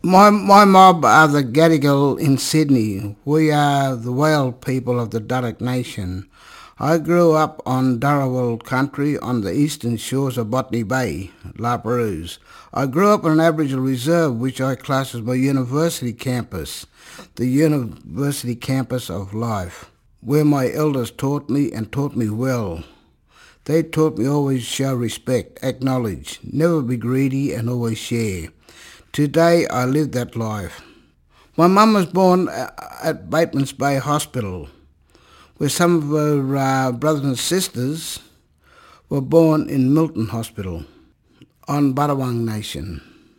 My mob are the Gadigal in Sydney. We are the Whale people of the Duduk Nation. I grew up on Dharawal country on the eastern shores of Botany Bay, La Perouse. I grew up on an Aboriginal reserve which I class as my university campus, the university campus of life, where my elders taught me and taught me well. They taught me always show respect, acknowledge, never be greedy and always share. Today I live that life. My mum was born at Bateman's Bay Hospital, where some of her brothers and sisters were born in Milton Hospital on Budawang Nation.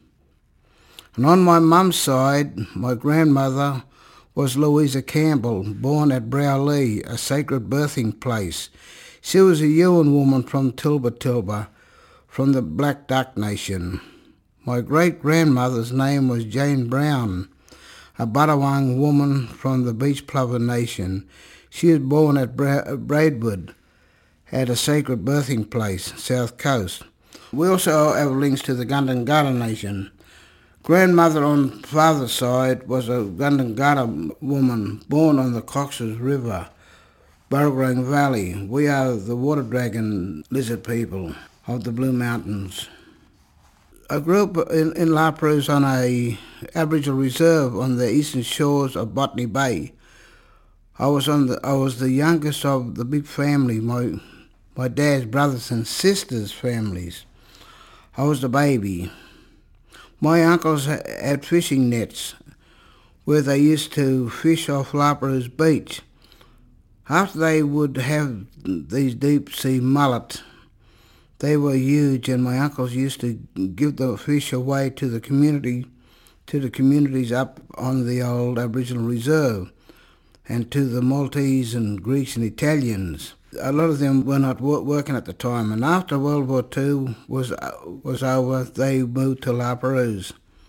And on my mum's side, my grandmother was Louisa Campbell, born at Browlee, a sacred birthing place. She was a Yuin woman from Tilba, from the Black Duck Nation. My great-grandmother's name was Jane Brown, a Budawang woman from the Beach Plover Nation. She was born at Braidwood, at a sacred birthing place, South Coast. We also have links to the Gundungurra Nation. Grandmother on father's side was a Gundungurra woman born on the Cox's River, Burragong Valley. We are the water dragon lizard people of the Blue Mountains. I grew up in La Perouse on a Aboriginal reserve on the eastern shores of Botany Bay. I was the youngest of the big family, my dad's brothers and sisters' families. I was the baby. My uncles had fishing nets where they used to fish off La Perouse Beach. After they would have these deep sea mullet, they were huge, and my uncles used to give the fish away to the communities up on the old Aboriginal reserve, and to the Maltese and Greeks and Italians. A lot of them were not working at the time, and after World War II was over, they moved to La Perouse.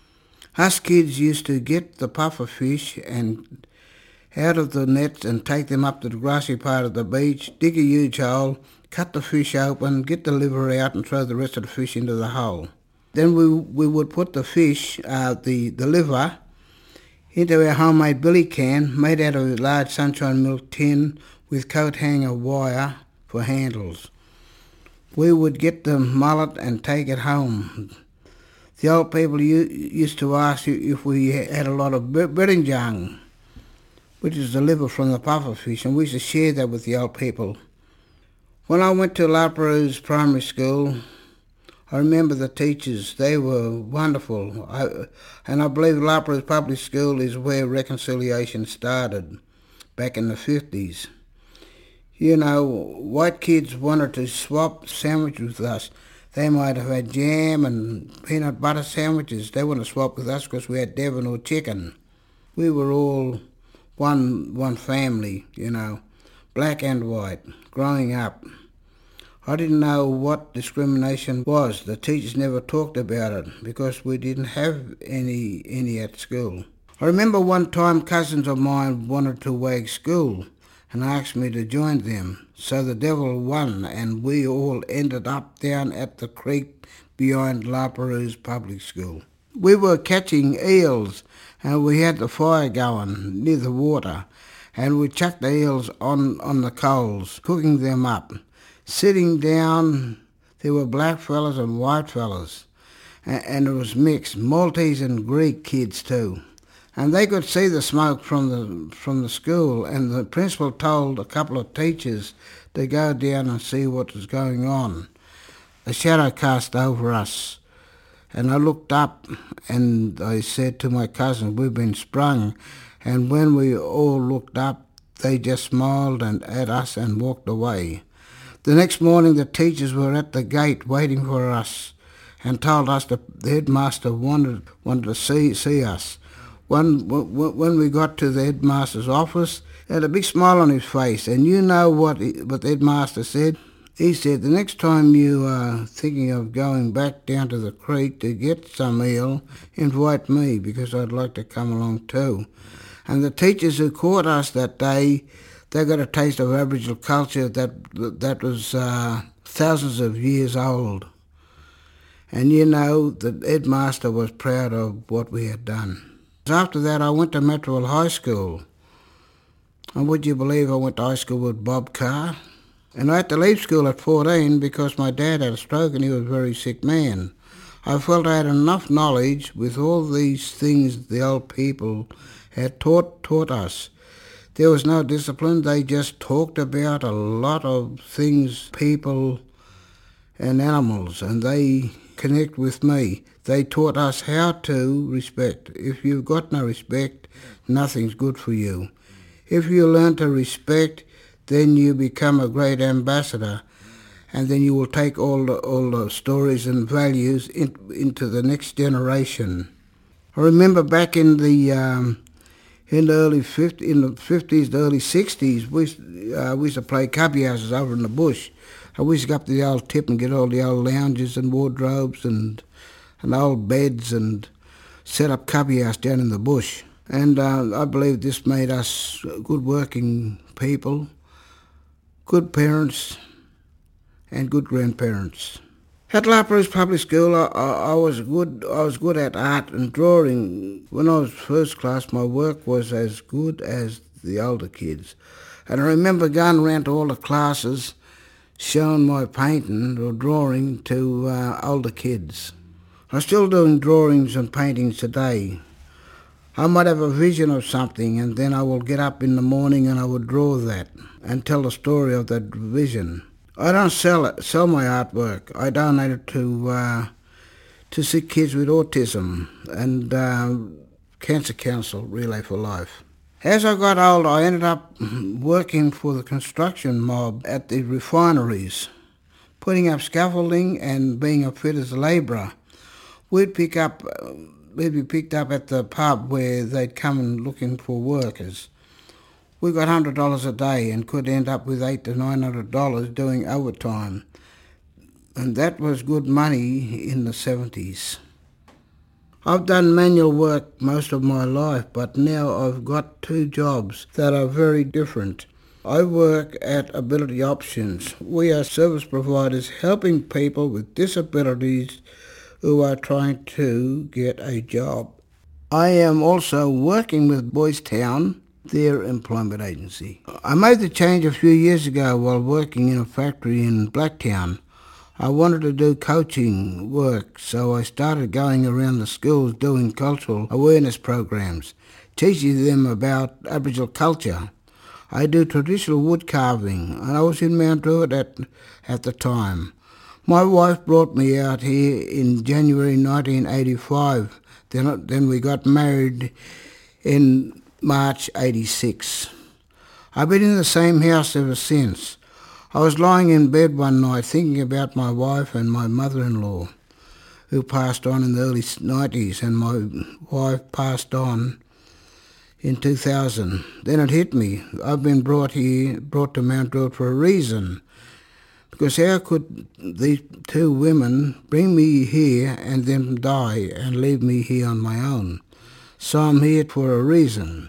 Us kids used to get the puffer fish and out of the nets and take them up to the grassy part of the beach, dig a huge hole, cut the fish open, get the liver out and throw the rest of the fish into the hole. Then we would put the fish, the liver, into our homemade billy can made out of a large sunshine milk tin with coat hanger wire for handles. We would get the mullet and take it home. The old people used to ask if we had a lot of berinjang, which is the liver from the puffer fish, and we used to share that with the old people. When I went to La Perouse Primary School, I remember the teachers. They were wonderful. And I believe La Perouse Public School is where reconciliation started back in the 50s. You know, white kids wanted to swap sandwiches with us. They might have had jam and peanut butter sandwiches. They wanted to swap with us because we had Devon or chicken. We were all one family, you know, black and white, growing up. I didn't know what discrimination was. The teachers never talked about it because we didn't have any at school. I remember one time cousins of mine wanted to wag school and asked me to join them. So the devil won and we all ended up down at the creek behind La Perouse Public School. We were catching eels and we had the fire going near the water and we chucked the eels on the coals, cooking them up. Sitting down, there were black fellas and white fellas, and it was mixed, Maltese and Greek kids too. And they could see the smoke from the school, and the principal told a couple of teachers to go down and see what was going on. A shadow cast over us, and I looked up and I said to my cousin, "We've been sprung." And when we all looked up, they just smiled at us and walked away. The next morning the teachers were at the gate waiting for us and told us the headmaster wanted to see us. When we got to the headmaster's office, he had a big smile on his face, and you know what the headmaster said? He said, "The next time you are thinking of going back down to the creek to get some eel, invite me because I'd like to come along too." And the teachers who caught us that day, they got a taste of Aboriginal culture that was thousands of years old. And you know, the headmaster was proud of what we had done. After that, I went to Matraville High School. And would you believe I went to high school with Bob Carr? And I had to leave school at 14 because my dad had a stroke and he was a very sick man. I felt I had enough knowledge with all these things the old people had taught us. There was no discipline. They just talked about a lot of things, people and animals, and they connect with me. They taught us how to respect. If you've got no respect, nothing's good for you. If you learn to respect, then you become a great ambassador, and then you will take all the stories and values into the next generation. I remember back in the early 50s, the early 60s, we used to play cubby houses over in the bush. We used to go up to the old tip and get all the old lounges and wardrobes and old beds and set up cubby house down in the bush. And I believe this made us good working people, good parents and good grandparents. At Lapras Public School, I was good at art and drawing. When I was first class, my work was as good as the older kids. And I remember going around to all the classes showing my painting or drawing to older kids. I'm still doing drawings and paintings today. I might have a vision of something and then I will get up in the morning and I will draw that and tell the story of that vision. I don't sell my artwork. I donate it to sick kids with autism and Cancer Council, Relay for Life. As I got older, I ended up working for the construction mob at the refineries, putting up scaffolding and being a fit as a labourer. We'd be picked up at the pub where they'd come and looking for workers. We got $100 a day and could end up with $800 to $900 doing overtime. And that was good money in the 70s. I've done manual work most of my life, but now I've got two jobs that are very different. I work at Ability Options. We are service providers helping people with disabilities who are trying to get a job. I am also working with Boys Town, their employment agency. I made the change a few years ago while working in a factory in Blacktown. I wanted to do coaching work, so I started going around the schools doing cultural awareness programs, teaching them about Aboriginal culture. I do traditional wood carving, and I was in Mount Druitt at the time. My wife brought me out here in January 1985. Then we got married in March 86. I've been in the same house ever since. I was lying in bed one night thinking about my wife and my mother-in-law, who passed on in the early 90s, and my wife passed on in 2000. Then it hit me. I've been brought to Mount Druitt for a reason. Because how could these two women bring me here and then die and leave me here on my own? So I'm here for a reason.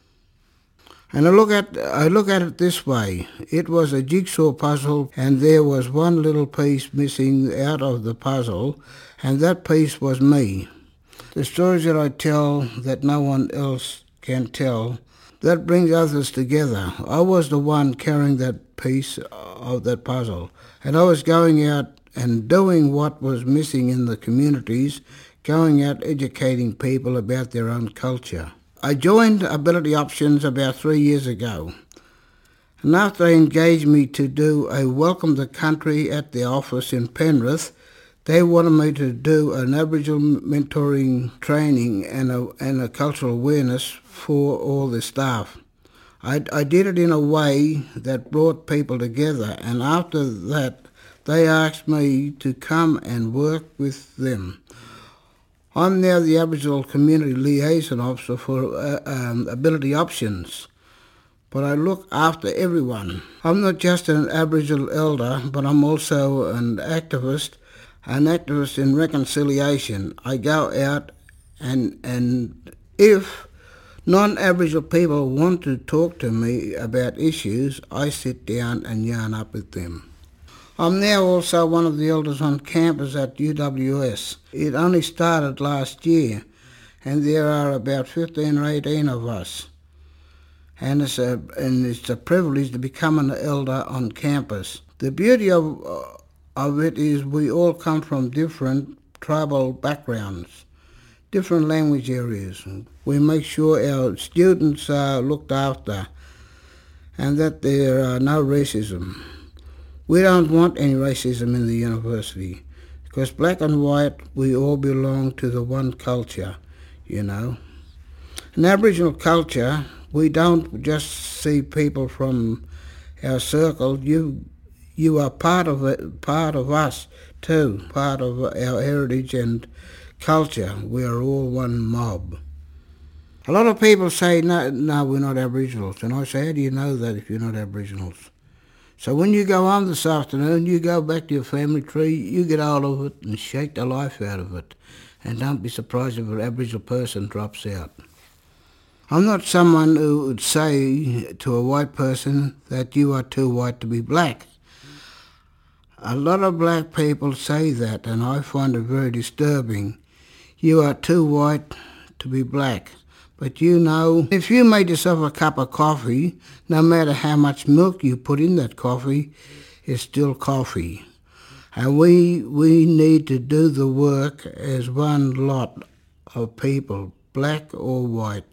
And I look at it this way. It was a jigsaw puzzle and there was one little piece missing out of the puzzle, and that piece was me. The stories that I tell that no one else can tell, that brings others together. I was the one carrying that piece of that puzzle, and I was going out and doing what was missing in the communities, going out educating people about their own culture. I joined Ability Options about 3 years ago, and after they engaged me to do a Welcome to Country at the office in Penrith, they wanted me to do an Aboriginal mentoring training and a cultural awareness for all the staff. I did it in a way that brought people together, and after that they asked me to come and work with them. I'm now the Aboriginal Community Liaison Officer for Ability Options, but I look after everyone. I'm not just an Aboriginal elder, but I'm also an activist in reconciliation. I go out and if non-Aboriginal people want to talk to me about issues, I sit down and yarn up with them. I'm now also one of the elders on campus at UWS. It only started last year, and there are about 15 or 18 of us. And it's a privilege to become an elder on campus. The beauty of it is we all come from different tribal backgrounds, different language areas. We make sure our students are looked after and that there are no racism. We don't want any racism in the university because black and white, we all belong to the one culture, you know. In Aboriginal culture, we don't just see people from our circle. You are part of it, part of us too, part of our heritage and culture. We are all one mob. A lot of people say, no, we're not Aboriginals. And I say, how do you know that if you're not Aboriginals? So when you go home this afternoon, you go back to your family tree, you get hold of it and shake the life out of it. And don't be surprised if an Aboriginal person drops out. I'm not someone who would say to a white person that you are too white to be black. A lot of black people say that, and I find it very disturbing. You are too white to be black. But you know, if you made yourself a cup of coffee, no matter how much milk you put in that coffee, it's still coffee. And we need to do the work as one lot of people, black or white.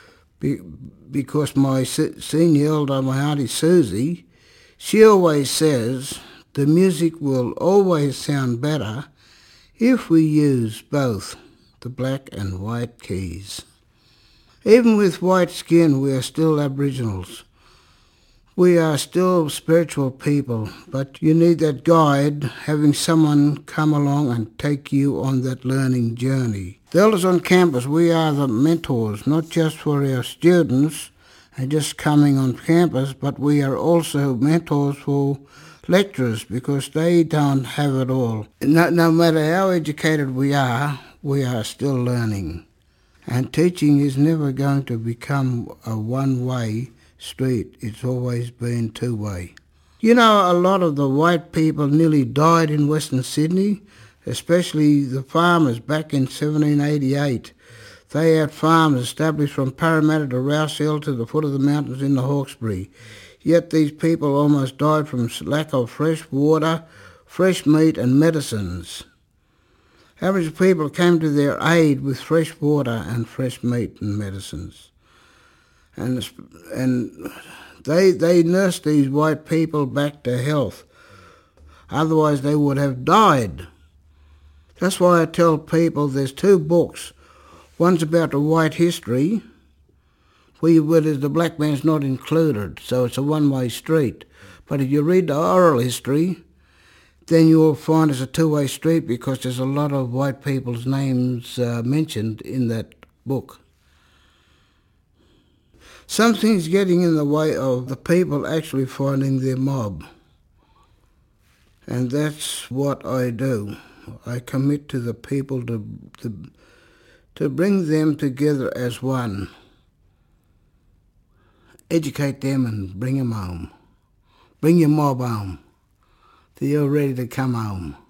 Because my senior elder, my Auntie Susie, she always says the music will always sound better if we use both the black and white keys. Even with white skin, we are still Aboriginals. We are still spiritual people, but you need that guide, having someone come along and take you on that learning journey. The elders on campus, we are the mentors, not just for our students and just coming on campus, but we are also mentors for lecturers because they don't have it all. No matter how educated we are still learning. And teaching is never going to become a one-way street. It's always been two-way. You know, a lot of the white people nearly died in Western Sydney, especially the farmers back in 1788. They had farms established from Parramatta to Rouse Hill to the foot of the mountains in the Hawkesbury. Yet these people almost died from lack of fresh water, fresh meat and medicines. Aboriginal people came to their aid with fresh water and fresh meat and medicines. And they nursed these white people back to health. Otherwise they would have died. That's why I tell people there's two books. One's about the white history, where the black man's not included, so it's a one-way street. But if you read the oral history, then you will find it's a two-way street because there's a lot of white people's names mentioned in that book. Something's getting in the way of the people actually finding their mob. And that's what I do. I commit to the people to bring them together as one. Educate them and bring them home. Bring your mob home. You're ready to come home.